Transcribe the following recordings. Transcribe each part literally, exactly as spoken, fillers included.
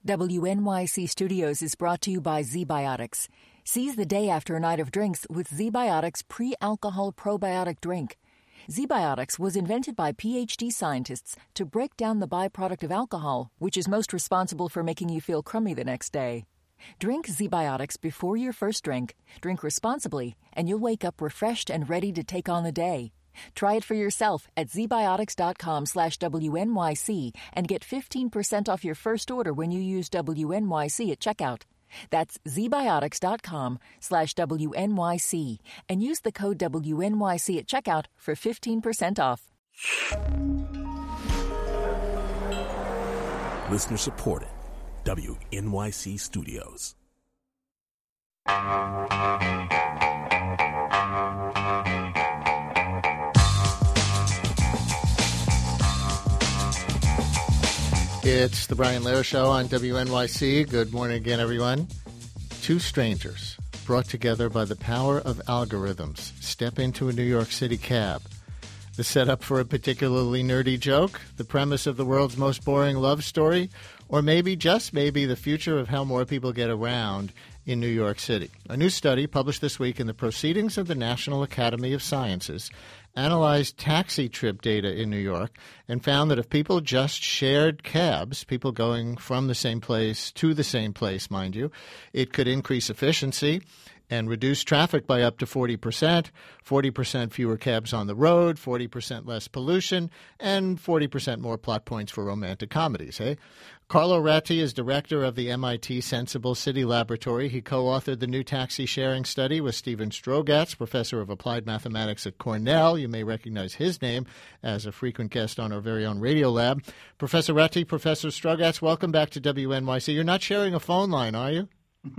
W N Y C Studios is brought to you by ZBiotics. Seize the day after a night of drinks with ZBiotics pre-alcohol probiotic drink. ZBiotics was invented by P H D scientists to break down the byproduct of alcohol, which is most responsible for making you feel crummy the next day. Drink ZBiotics before your first drink, drink responsibly, and you'll wake up refreshed and ready to take on the day. Try it for yourself at zbiotics.com slash WNYC and get fifteen percent off your first order when you use W N Y C at checkout. That's zbiotics.com slash WNYC and use the code W N Y C at checkout for fifteen percent off. Listener supported. W N Y C Studios. It's the Brian Lehrer Show on W N Y C. Good morning again, everyone. Two strangers brought together by the power of algorithms step into a New York City cab. The setup for a particularly nerdy joke, the premise of the world's most boring love story, or maybe, just maybe, the future of how more people get around in New York City. A new study published this week in the Proceedings of the National Academy of Sciences analyzed taxi trip data in New York and found that if people just shared cabs, people going from the same place to the same place, mind you, it could increase efficiency and reduce traffic by up to forty percent, forty percent fewer cabs on the road, forty percent less pollution, and forty percent more plot points for romantic comedies, hey? Carlo Ratti is director of the M I T Sensible City Laboratory. He co-authored the new taxi sharing study with Steven Strogatz, professor of applied mathematics at Cornell. You may recognize his name as a frequent guest on our very own Radio Lab. Professor Ratti, Professor Strogatz, welcome back to W N Y C. You're not sharing a phone line, are you?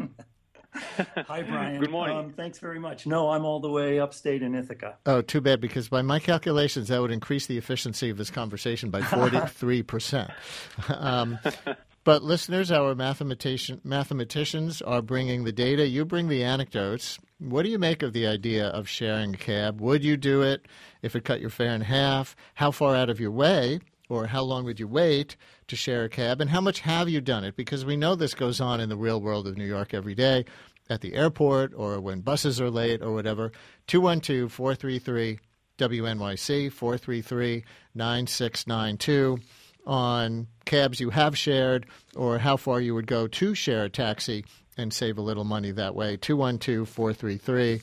Hi, Brian. Good morning. Um, thanks very much. No, I'm all the way upstate in Ithaca. Oh, too bad, because by my calculations, that would increase the efficiency of this conversation by forty-three percent. um, but listeners, our mathematician, mathematicians are bringing the data. You bring the anecdotes. What do you make of the idea of sharing a cab? Would you do it if it cut your fare in half? How far out of your way, or how long would you wait to share a cab? And how much have you done it? Because we know this goes on in the real world of New York every day, at the airport or when buses are late or whatever. two one two, four three three, W N Y C, four three three, nine six nine two on cabs you have shared or how far you would go to share a taxi and save a little money that way. two one two, four three three,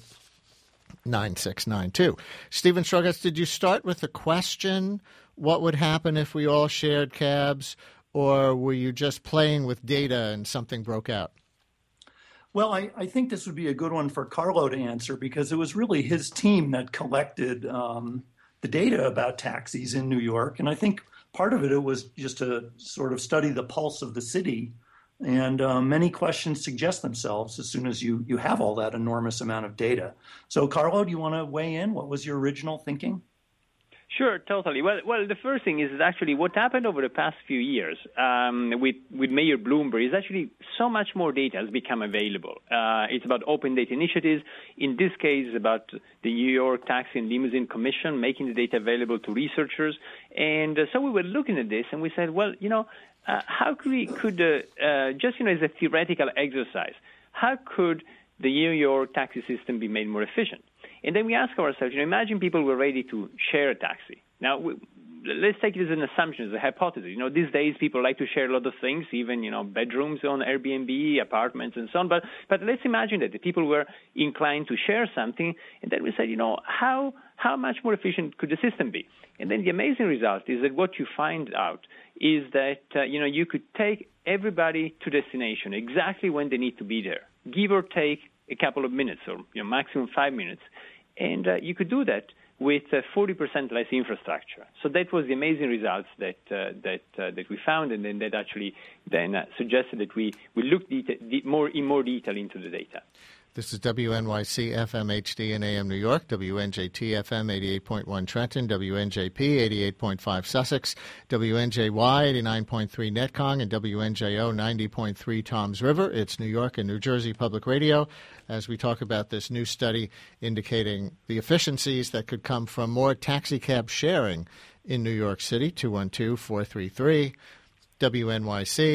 nine six nine two. Steven Strogatz, did you start with the question, what would happen if we all shared cabs, or were you just playing with data and something broke out? Well, I, I think this would be a good one for Carlo to answer because it was really his team that collected um, the data about taxis in New York. And I think part of it, it was just to sort of study the pulse of the city. And uh, many questions suggest themselves as soon as you, you have all that enormous amount of data. So, Carlo, do you want to weigh in? What was your original thinking? Sure, totally. Well, well, the first thing is actually what happened over the past few years um, with with Mayor Bloomberg is actually so much more data has become available. Uh, it's about open data initiatives. In this case, it's about the New York Taxi and Limousine Commission making the data available to researchers. And uh, so we were looking at this and we said, well, you know, uh, how could we could uh, uh, just you know as a theoretical exercise, how could the New York taxi system be made more efficient? And then we ask ourselves, you know, imagine people were ready to share a taxi. Now, we, let's take it as an assumption, as a hypothesis. You know, these days people like to share a lot of things, even, you know, bedrooms on Airbnb, apartments, and so on. But but let's imagine that the people were inclined to share something, and then we said, you know, how how much more efficient could the system be? And then the amazing result is that what you find out is that, uh, you know, you could take everybody to destination exactly when they need to be there, give or take a couple of minutes or, you know, maximum five minutes. And uh, you could do that with uh, forty percent less infrastructure. So that was the amazing results that uh, that uh, that we found, and then that actually then uh, suggested that we, we look deta- de- more in more detail into the data. This is W N Y C F M H D and A M New York, W N J T F M eighty-eight point one Trenton, W N J P eighty-eight point five Sussex, W N J Y eighty-nine point three Netcong, and W N J O ninety point three Toms River. It's New York and New Jersey Public Radio as we talk about this new study indicating the efficiencies that could come from more taxi cab sharing in New York City. two one two, four three three, W N Y C.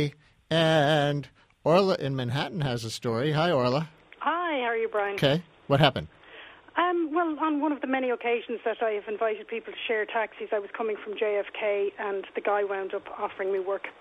And Orla in Manhattan has a story. Hi, Orla. Hi, how are you, Brian? Okay. What happened? Um, well, on one of the many occasions that I have invited people to share taxis, I was coming from J F K, and the guy wound up offering me work.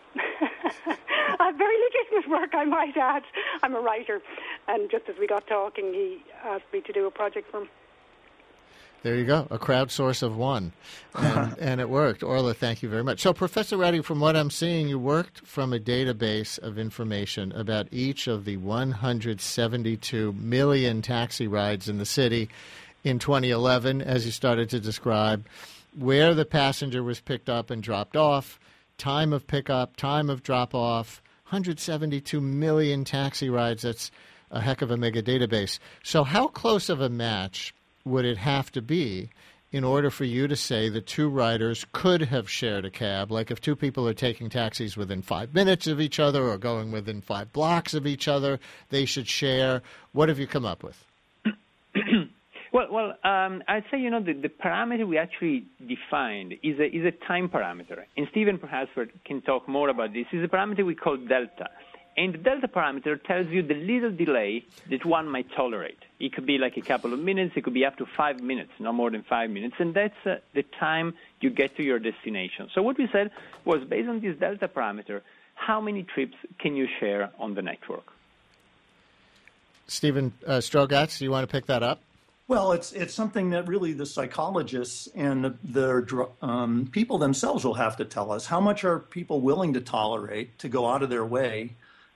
uh, very legitimate work, I might add. I'm a writer, and just as we got talking, he asked me to do a project for him. There you go, a crowdsource of one, and, and it worked. Orla, thank you very much. So, Professor Reddy, from what I'm seeing, you worked from a database of information about each of the one hundred seventy-two million taxi rides in the city in twenty eleven, as you started to describe, where the passenger was picked up and dropped off, time of pickup, time of drop-off, one hundred seventy-two million taxi rides. That's a heck of a mega database. So how close of a match would it have to be in order for you to say the two riders could have shared a cab? Like if two people are taking taxis within five minutes of each other or going within five blocks of each other, they should share. What have you come up with? Well, well, um, I'd say, you know, the, the parameter we actually defined is a, is a time parameter. And Stephen perhaps can talk more about this. It's a parameter we call delta. And the delta parameter tells you the little delay that one might tolerate. It could be like a couple of minutes. It could be up to five minutes, no more than five minutes. And that's uh, the time you get to your destination. So what we said was, based on this delta parameter, how many trips can you share on the network? Stephen uh, Strogatz, do you want to pick that up? Well, it's it's something that really the psychologists and the, the um, people themselves will have to tell us. How much are people willing to tolerate to go out of their way?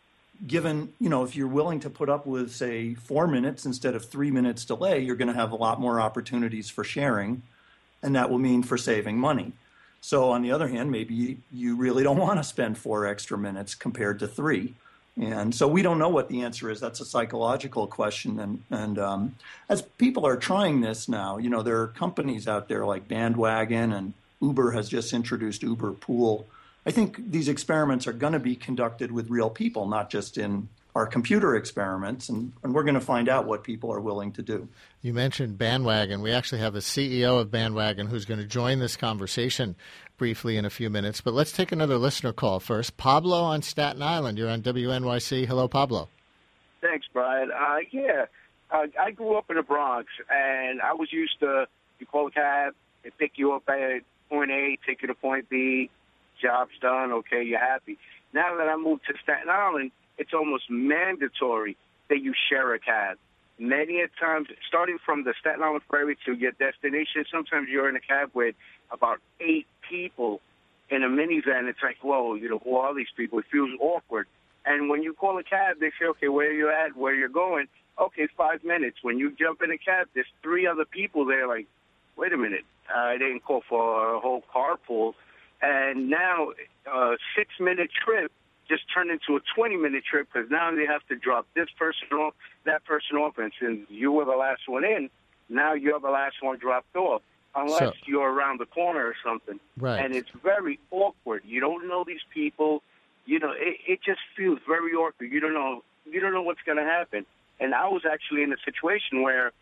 Given, you know, if you're willing to put up with, say, four minutes instead of three minutes delay, you're going to have a lot more opportunities for sharing, and that will mean for saving money. So on the other hand, maybe you really don't want to spend four extra minutes compared to three. And so we don't know what the answer is. That's a psychological question. And, and um, as people are trying this now, you know, there are companies out there like Bandwagon, and Uber has just introduced Uber Pool. I think these experiments are going to be conducted with real people, not just in our computer experiments, and, and we're going to find out what people are willing to do. You mentioned Bandwagon. We actually have the C E O of Bandwagon who's going to join this conversation briefly in a few minutes. But let's take another listener call first. Pablo on Staten Island. You're on W N Y C. Hello, Pablo. Thanks, Brian. Uh, yeah, uh, I grew up in the Bronx, and I was used to, you call a cab, they pick you up at point A, take you to point B, job's done, okay, you're happy. Now that I moved to Staten Island, it's almost mandatory that you share a cab. Many a times, starting from the Staten Island Ferry to your destination, sometimes you're in a cab with about eight people in a minivan. It's like, whoa, you know, who are these people? It feels awkward. And when you call a cab, they say, okay, where are you at, where you're going? Okay, five minutes. When you jump in a cab, there's three other people there like, wait a minute, I didn't call for a whole carpool. And now a six-minute trip just turned into a twenty-minute trip because now they have to drop this person off, that person off, and since you were the last one in, now you're the last one dropped off, unless so, you're around the corner or something. Right. And it's very awkward. You don't know these people. You know, it, it just feels very awkward. You don't know, you don't know what's going to happen. And I was actually in a situation where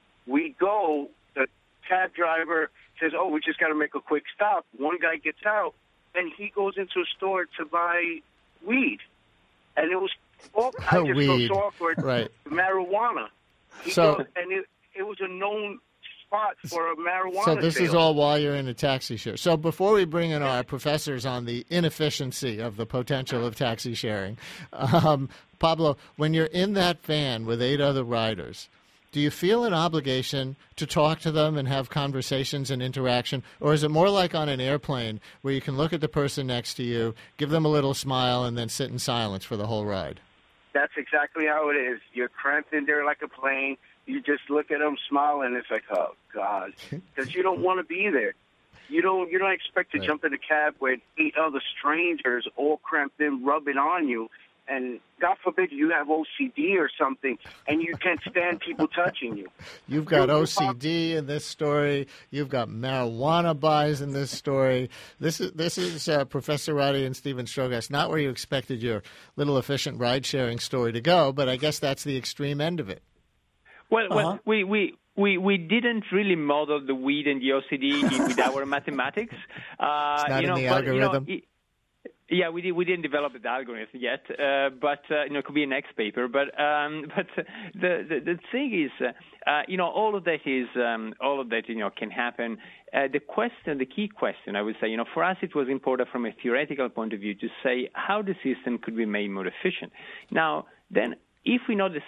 we go, the cab driver says, oh, we just got to make a quick stop. One guy gets out, and he goes into a store to buy weed. And it was awkward. I just weed. felt so awkward. Right. Marijuana. He so, goes, and it, it was a known spot for a marijuana So this sale. is all while you're in a taxi share. So before we bring in our professors on the inefficiency of the potential of taxi sharing, um, Pablo, when you're in that van with eight other riders, do you feel an obligation to talk to them and have conversations and interaction? Or is it more like on an airplane where you can look at the person next to you, give them a little smile, and then sit in silence for the whole ride? That's exactly how it is. You're cramped in there like a plane. You just look at them, smile, and it's like, oh, God. Because you don't want to be there. You don't, you don't expect to right. jump in a cab with eight other strangers all cramped in, rubbing on you. And God forbid you have O C D or something, and you can't stand people touching you. You've got O C D in this story. You've got marijuana buys in this story. This is this is uh, Professor Reddy and Stephen Strogatz. Not where you expected your little efficient ride-sharing story to go, but I guess that's the extreme end of it. Well, well, uh-huh. we, we we we didn't really model the weed and the O C D with our mathematics. Uh, it's not you know, in the but, algorithm. You know, it, Yeah, we did. We didn't develop the algorithm yet, uh, but uh, you know, it could be a next paper. But um, but the, the the thing is, uh, uh, you know, all of that is um, all of that you know can happen. Uh, the question, the key question, I would say, you know, for us it was important from a theoretical point of view to say how the system could be made more efficient. Now, then, if we know this,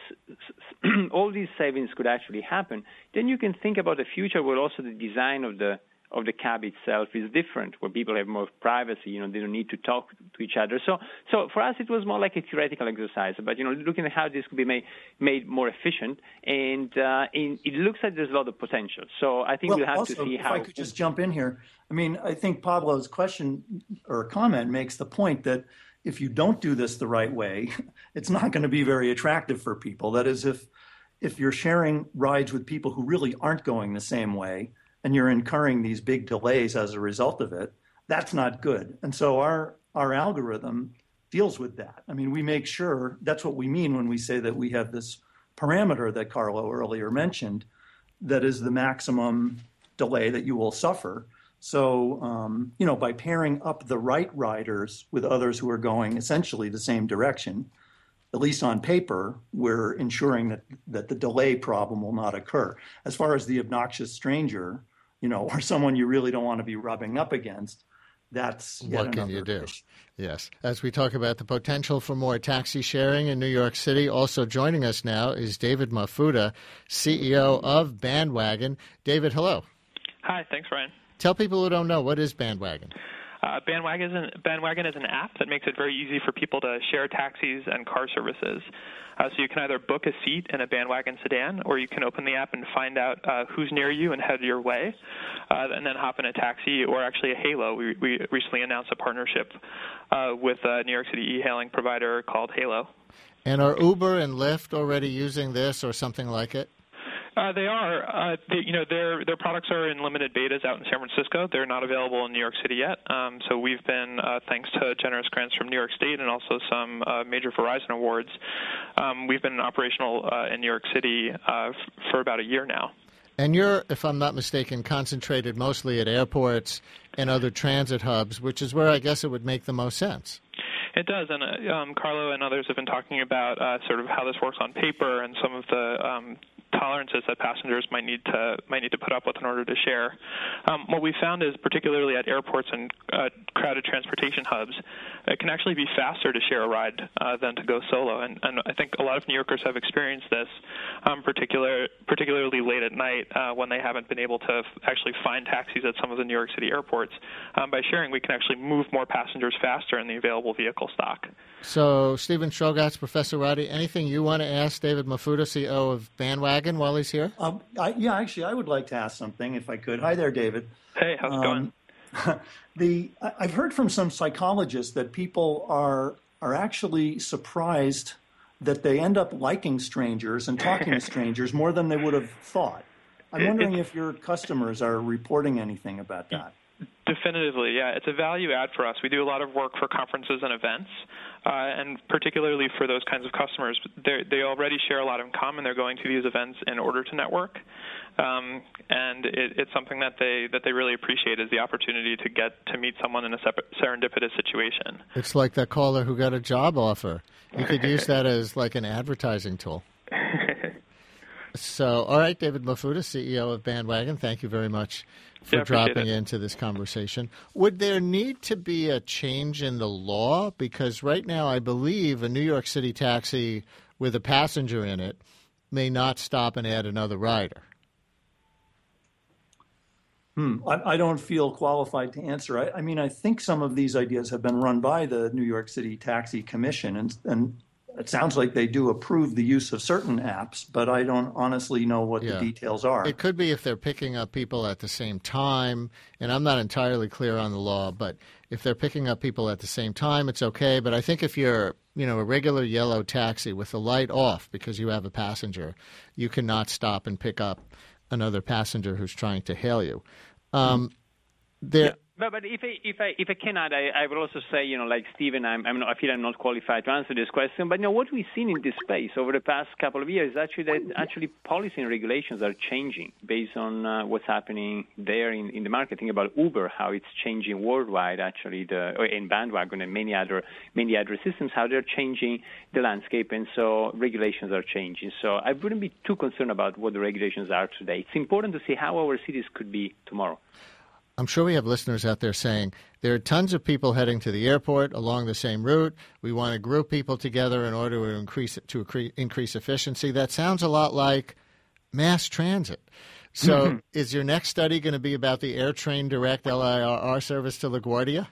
all these savings could actually happen, then you can think about the future where also the design of the of the cab itself is different, where people have more privacy, you know, they don't need to talk to each other. So so for us, it was more like a theoretical exercise, but, you know, looking at how this could be made, made more efficient, and, uh, and it looks like there's a lot of potential. So I think well, we'll have also, to see if how... I could just jump in here. I mean, I think Pablo's question or comment makes the point that if you don't do this the right way, it's not going to be very attractive for people. That is, if if you're sharing rides with people who really aren't going the same way, and you're incurring these big delays as a result of it, that's not good. And so our our algorithm deals with that. I mean, we make sure, that's what we mean when we say that we have this parameter that Carlo earlier mentioned, that is the maximum delay that you will suffer. So, um, you know, by pairing up the right riders with others who are going essentially the same direction, at least on paper, we're ensuring that, that the delay problem will not occur. As far as the obnoxious stranger, you know, or someone you really don't want to be rubbing up against, that's yet what can you do? Issue. Yes. As we talk about the potential for more taxi sharing in New York City, also joining us now is David Mafuta, C E O of Bandwagon. David, hello. Hi. Thanks, Ryan. Tell people who don't know, what is Bandwagon? Uh, Bandwagon, is an, Bandwagon is an app that makes it very easy for people to share taxis and car services. Uh, so you can either book a seat in a Bandwagon sedan, or you can open the app and find out uh, who's near you and head your way, uh, and then hop in a taxi or actually a Halo. We, we recently announced a partnership uh, with a New York City e-hailing provider called Halo. And are Uber and Lyft already using this or something like it? Uh, they are. Uh, they, you know, their their products are in limited betas out in San Francisco. They're not available in New York City yet. Um, so we've been, uh, thanks to generous grants from New York State and also some uh, major Verizon awards, um, we've been operational uh, in New York City uh, f- for about a year now. And you're, if I'm not mistaken, concentrated mostly at airports and other transit hubs, which is where I guess it would make the most sense. It does, and uh, um, Carlo and others have been talking about uh, sort of how this works on paper and some of the um, tolerances that passengers might need to might need to put up with in order to share. Um, what we found is, particularly at airports and uh, crowded transportation hubs, it can actually be faster to share a ride uh, than to go solo. And, and I think a lot of New Yorkers have experienced this, um, particular, particularly late at night uh, when they haven't been able to f- actually find taxis at some of the New York City airports. Um, by sharing, we can actually move more passengers faster in the available vehicle stock. So, Stephen Strogatz, Professor Roddy, anything you want to ask David Mafuta, C E O of Bandwagon, while he's here? Um, I, yeah, actually, I would like to ask something, if I could. Hi there, David. Hey, how's it um, going? the I've heard from some psychologists that people are are actually surprised that they end up liking strangers and talking to strangers more than they would have thought. I'm wondering if your customers are reporting anything about that. Definitively, yeah. It's a value add for us. We do a lot of work for conferences and events, uh, and particularly for those kinds of customers. They already share a lot in common. They're going to these events in order to network, um, and it, it's something that they that they really appreciate, is the opportunity to get to meet someone in a serendipitous situation. It's like that caller who got a job offer. You could use that as like an advertising tool. So, all right, David Mafuta, C E O of Bandwagon, thank you very much for yeah, dropping it. into this conversation. Would there need to be a change in the law? Because right now I believe a New York City taxi with a passenger in it may not stop and add another rider. Hmm. I, I don't feel qualified to answer. I, I mean, I think some of these ideas have been run by the New York City Taxi Commission, and and it sounds like they do approve the use of certain apps, but I don't honestly know what yeah. the details are. It could be if they're picking up people at the same time, and I'm not entirely clear on the law, but if they're picking up people at the same time, it's okay. But I think if you're, you know, a regular yellow taxi with the light off because you have a passenger, you cannot stop and pick up another passenger who's trying to hail you. Um, there. Yeah. But, but if I if I if I cannot, I, I will also say, you know, like Stephen, I'm, I'm not, I feel I'm not qualified to answer this question. But you know, what we've seen in this space over the past couple of years is actually that actually policy and regulations are changing based on uh, what's happening there in, in the market. Think about Uber, how it's changing worldwide. Actually, the or in Bandwagon and many other many other systems, how they're changing the landscape, and so regulations are changing. So I wouldn't be too concerned about what the regulations are today. It's important to see how our cities could be tomorrow. I'm sure we have listeners out there saying there are tons of people heading to the airport along the same route. We want to group people together in order to increase to increase efficiency. That sounds a lot like mass transit. So mm-hmm. is your next study going to be about the AirTrain Direct L I R R service to LaGuardia?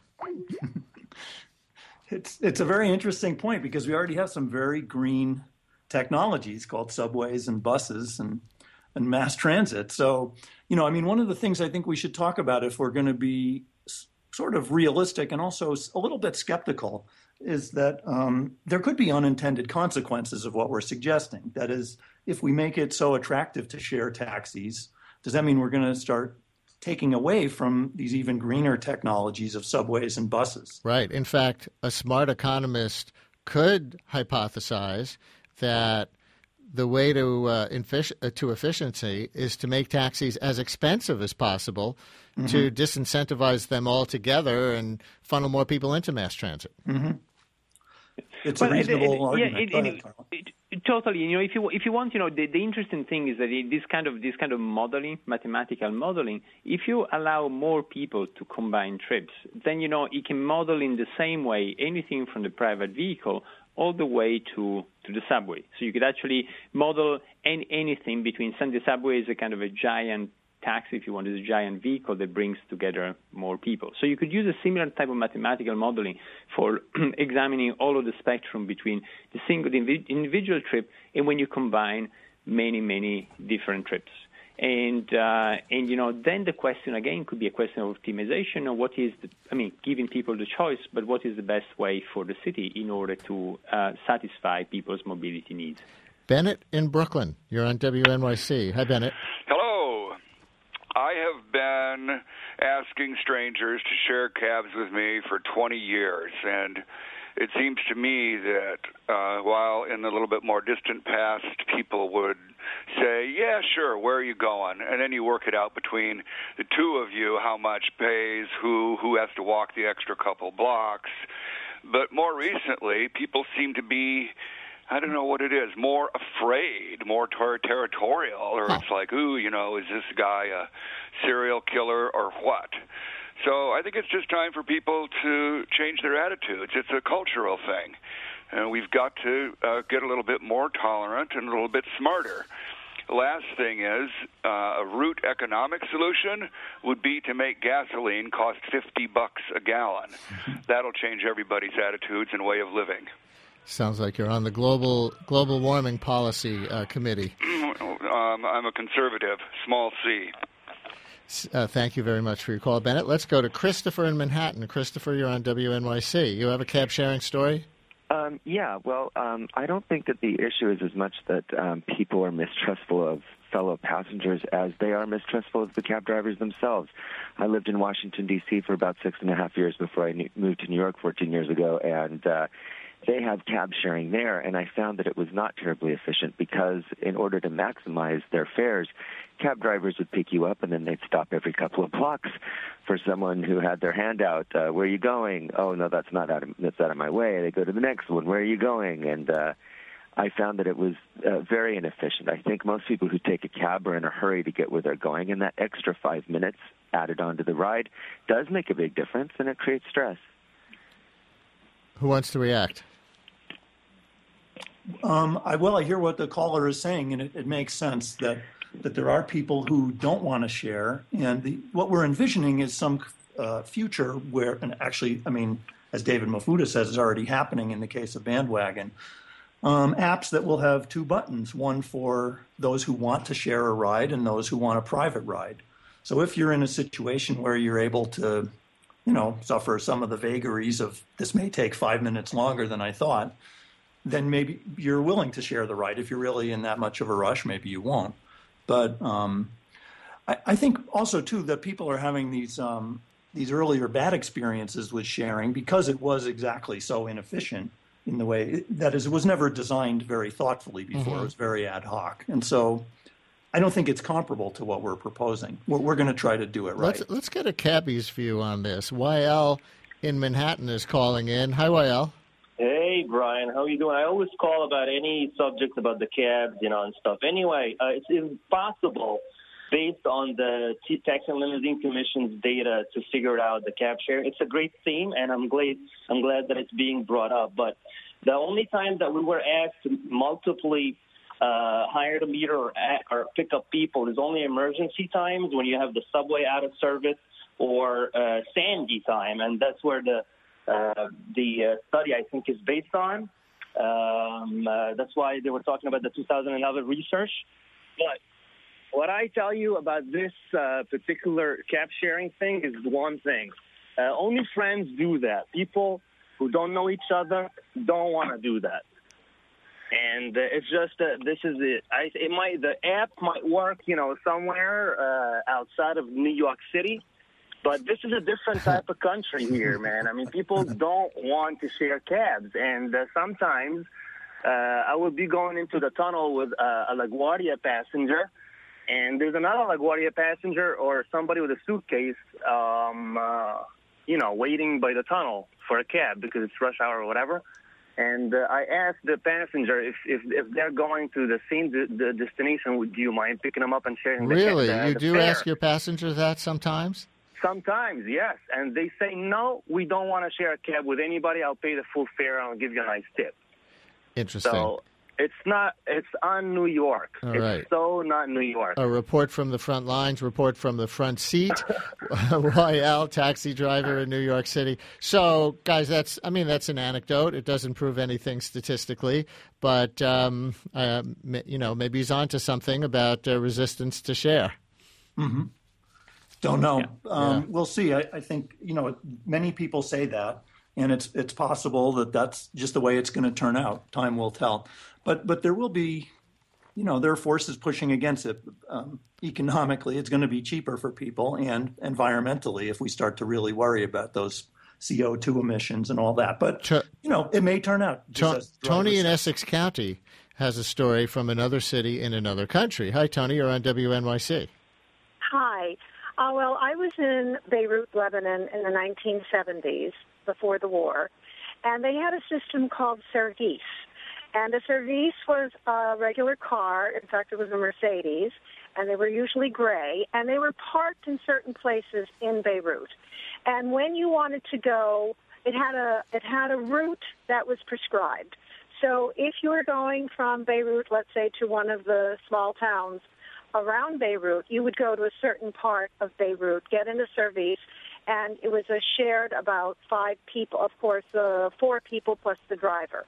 It's it's a very interesting point because we already have some very green technologies called subways and buses and and mass transit. So, you know, I mean, one of the things I think we should talk about if we're going to be s- sort of realistic and also a little bit skeptical is that um, there could be unintended consequences of what we're suggesting. That is, if we make it so attractive to share taxis, does that mean we're going to start taking away from these even greener technologies of subways and buses? Right. In fact, a smart economist could hypothesize that the way to uh, infic- uh, to efficiency is to make taxis as expensive as possible mm-hmm. to disincentivize them altogether and funnel more people into mass transit. Mm-hmm. It's well, a reasonable it, it, argument. Yeah, it, it, it, it, totally. You know, if you if you want, you know, the, the interesting thing is that in this kind of this kind of modeling, mathematical modeling, if you allow more people to combine trips, then you know it can model in the same way anything from the private vehicle all the way to, to the subway. So you could actually model any, anything between, send the subway is a kind of a giant taxi, if you want, is a giant vehicle that brings together more people. So you could use a similar type of mathematical modeling for examining all of the spectrum between the single the individual trip and when you combine many, many different trips. And, uh, and you know, then the question, again, could be a question of optimization of what is, the, I mean, giving people the choice, but what is the best way for the city in order to uh, satisfy people's mobility needs. Bennett in Brooklyn, you're on W N Y C. Hi, Bennett. Hello. I have been asking strangers to share cabs with me for twenty years, and it seems to me that uh, while in the little bit more distant past, people would say, yeah, sure, where are you going? And then you work it out between the two of you, how much pays, who, who has to walk the extra couple blocks. But more recently, people seem to be, I don't know what it is, more afraid, more ter- territorial, or it's like, ooh, you know, is this guy a serial killer or what? So I think it's just time for people to change their attitudes. It's a cultural thing. And we've got to uh, get a little bit more tolerant and a little bit smarter. The last thing is uh, a route economic solution would be to make gasoline cost fifty bucks a gallon. That'll change everybody's attitudes and way of living. Sounds like you're on the global global warming policy uh, committee. um, I'm a conservative, small c. Uh, thank you very much for your call, Bennett. Let's go to Christopher in Manhattan. Christopher, you're on W N Y C. You have a cab sharing story? Um, yeah, well, um, I don't think that the issue is as much that um, people are mistrustful of fellow passengers as they are mistrustful of the cab drivers themselves. I lived in Washington, D C for about six and a half years before I moved to New York fourteen years ago, and uh, they have cab sharing there, and I found that it was not terribly efficient because in order to maximize their fares, cab drivers would pick you up and then they'd stop every couple of blocks for someone who had their hand out. Uh, where are you going? Oh, no, that's not out of, that's out of my way. They go to the next one. Where are you going? And uh, I found that it was uh, very inefficient. I think most people who take a cab are in a hurry to get where they're going, and that extra five minutes added onto the ride does make a big difference, and it creates stress. Who wants to react? Um, I, well, I hear what the caller is saying, and it, it makes sense that, that there are people who don't want to share. And the, what we're envisioning is some uh, future where, and actually, I mean, as David Mafuta says, is already happening in the case of Bandwagon, um, apps that will have two buttons, one for those who want to share a ride and those who want a private ride. So if you're in a situation where you're able to, you know, suffer some of the vagaries of this may take five minutes longer than I thought, then maybe you're willing to share the ride. If you're really in that much of a rush, maybe you won't. But um, I, I think also, too, that people are having these um, these earlier bad experiences with sharing because it was exactly so inefficient in the way that is, it was never designed very thoughtfully before. Mm-hmm. It was very ad hoc. And so I don't think it's comparable to what we're proposing. We're, we're going to try to do it right. Let's, let's get a cabbie's view on this. Y L in Manhattan is calling in. Hi, Y L. Hey, Brian. How are you doing? I always call about any subject about the cabs, you know, and stuff. Anyway, uh, it's impossible based on the Taxi and Limousine Commission's data to figure out the cab share. It's a great theme, and I'm glad I'm glad that it's being brought up. But the only time that we were asked to multiply uh, hire the meter or, or pick up people is only emergency times when you have the subway out of service or uh, Sandy time, and that's where the uh, the uh, study, I think, is based on. Um, uh, that's why they were talking about the two thousand eleven research. But what I tell you about this uh, particular cab sharing thing is one thing. Uh, only friends do that. People who don't know each other don't want to do that. And uh, it's just that uh, this is it. I, it might the app might work, you know, somewhere uh, outside of New York City, but this is a different type of country here, man. I mean, people don't want to share cabs, and uh, sometimes uh, I would be going into the tunnel with uh, a LaGuardia passenger. And there's another LaGuardia passenger or somebody with a suitcase, um, uh, you know, waiting by the tunnel for a cab because it's rush hour or whatever. And uh, I asked the passenger if, if if they're going to the same de- the destination, would you mind picking them up and sharing the Really? cab? You the do fare? ask your passengers that sometimes? Sometimes, yes. And they say, no, we don't want to share a cab with anybody. I'll pay the full fare and I'll give you a nice tip. Interesting. So it's not, it's on New York. All it's right. so not New York. A report from the front lines, report from the front seat. Y L, taxi driver in New York City. So, guys, that's, I mean, that's an anecdote. It doesn't prove anything statistically, but, um, uh, you know, maybe he's onto something about uh, resistance to share. Mm-hmm. Don't know. Yeah. Um, Yeah. We'll see. I, I think, you know, many people say that, and it's it's possible that that's just the way it's going to turn out. Time will tell. But but there will be, you know, there are forces pushing against it. Um, economically, it's going to be cheaper for people, and environmentally, if we start to really worry about those C O two emissions and all that. But, to, you know, it may turn out. To, Tony in Essex County has a story from another city in another country. Hi, Tony. You're on W N Y C. Hi. Uh, well, I was in Beirut, Lebanon in the nineteen seventies, before the war, and they had a system called Service. And a Service was a regular car. In fact, it was a Mercedes, and they were usually gray, and they were parked in certain places in Beirut. And when you wanted to go, it had a it had a route that was prescribed. So if you were going from Beirut, let's say, to one of the small towns around Beirut, you would go to a certain part of Beirut, get in a Service, and it was a shared about five people, of course, uh, four people plus the driver.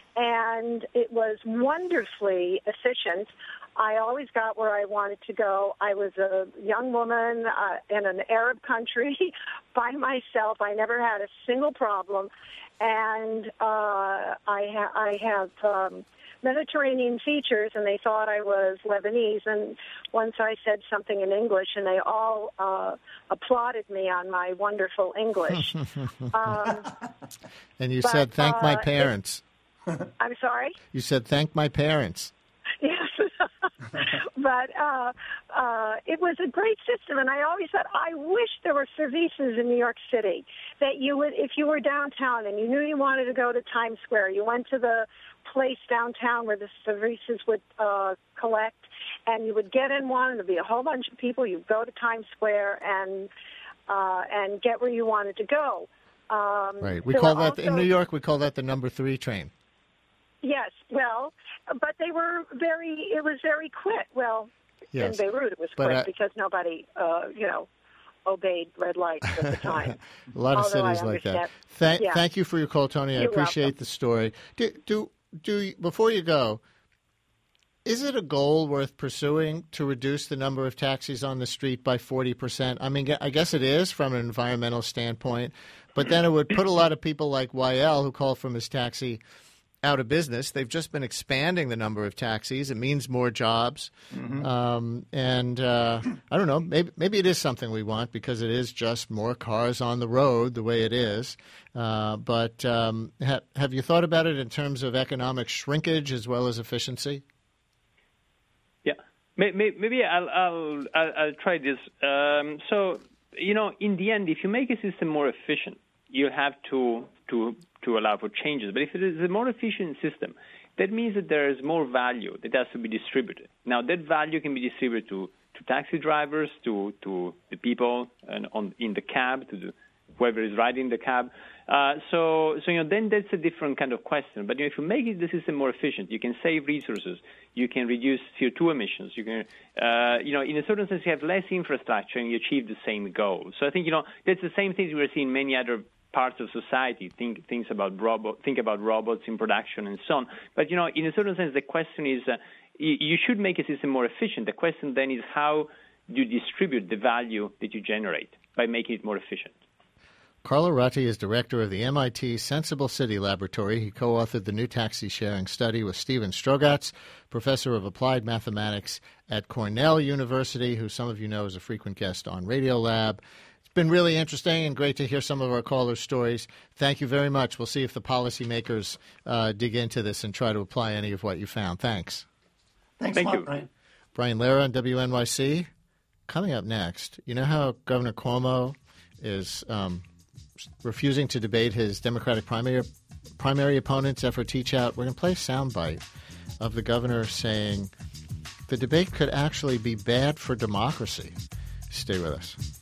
And it was wonderfully efficient. I always got where I wanted to go. I was a young woman uh, in an Arab country by myself. I never had a single problem. And uh, I, ha- I have um, Mediterranean features, and they thought I was Lebanese. And once I said something in English, and they all uh, applauded me on my wonderful English. um, and you but, said, thank uh, my parents. It, I'm sorry? You said, thank my parents. Yes. But uh, uh, it was a great system, and I always thought, I wish there were services in New York City that you would, if you were downtown and you knew you wanted to go to Times Square, you went to the place downtown where the services would uh, collect, and you would get in one, and there'd be a whole bunch of people. You'd go to Times Square and uh, and get where you wanted to go. Um, right. We there call were that, also, in New York, we call that the number three train. Yes, well, but they were very, it was very quick. Well, yes. in Beirut it was But, quick uh, because nobody, uh, you know, obeyed red lights at the time. A lot of Although cities I like that. understand- Thank, yeah. thank you for your call, Tony. I You're appreciate welcome. the story. Do, do, do, before you go, is it a goal worth pursuing to reduce the number of taxis on the street by forty percent? I mean, I guess it is from an environmental standpoint, but then it would put a lot of people like Y L, who called from his taxi, out of business. They've just been expanding the number of taxis. It means more jobs. Mm-hmm. Um, and uh, I don't know, maybe, maybe it is something we want because it is just more cars on the road the way it is. Uh, but um, ha- have you thought about it in terms of economic shrinkage as well as efficiency? Yeah, maybe I'll, I'll, I'll, I'll try this. Um, so, you know, in the end, if you make a system more efficient, you have to to to allow for changes. But if it is a more efficient system, that means that there is more value that has to be distributed. Now, that value can be distributed to, to taxi drivers, to to the people and on in the cab, to the, whoever is riding the cab. Uh, so, so you know, then that's a different kind of question. But you know, if you make it, the system more efficient, you can save resources, you can reduce C O two emissions, you can, uh, you know, in a certain sense, you have less infrastructure and you achieve the same goal. So I think, you know, that's the same things we're seeing in many other parts of society. Think things about robot, think about robots in production and so on. But you know, in a certain sense, the question is, uh, you, you should make a system more efficient. The question then is how do you distribute the value that you generate by making it more efficient. Carlo Ratti is director of the M I T Sensible City Laboratory. He co-authored the new taxi sharing study with Steven Strogatz, professor of applied mathematics at Cornell University, who some of you know is a frequent guest on Radiolab. It's been really interesting and great to hear some of our callers' stories. Thank you very much. We'll see if the policymakers uh, dig into this and try to apply any of what you found. Thanks. Thanks Thank a lot, you. Brian. Brian Lehrer on W N Y C. Coming up next, you know how Governor Cuomo is um, refusing to debate his Democratic primary primary opponent, Zephyr Teachout? We're going to play a soundbite of the governor saying the debate could actually be bad for democracy. Stay with us.